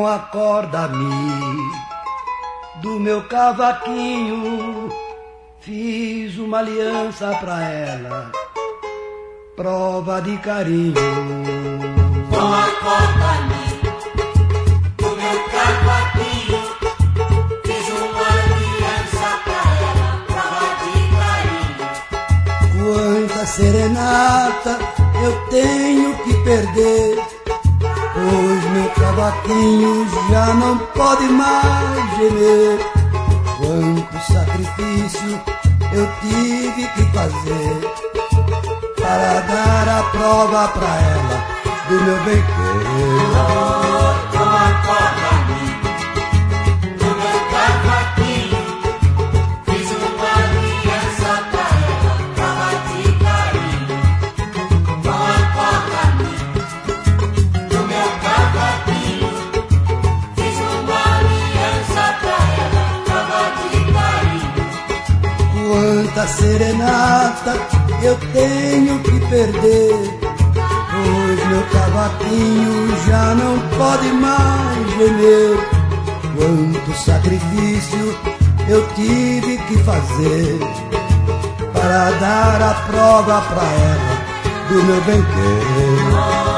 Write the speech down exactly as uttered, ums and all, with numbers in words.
com a corda-me do meu cavaquinho, fiz uma aliança pra ela, prova de carinho. Com a corda-me do meu cavaquinho, fiz uma aliança pra ela, prova de carinho. Quanta serenata eu tenho que perder, pois meu cavaquinho já não pode mais gemer. Quanto sacrifício eu tive que fazer para dar a prova pra ela do meu bem-querer. Com a corda-me do meu cavaquinho, fiz uma aliança pra ela, prova de carinho. Com a corda-me do meu cavaquinho, fiz uma aliança pra ela, prova de carinho. Quanta serenata eu tenho que perder, pois meu cavaquinho já não pode mais gemer. Quanto sacrifício eu tive que fazer para dar a prova pra ela do meu bem-querer.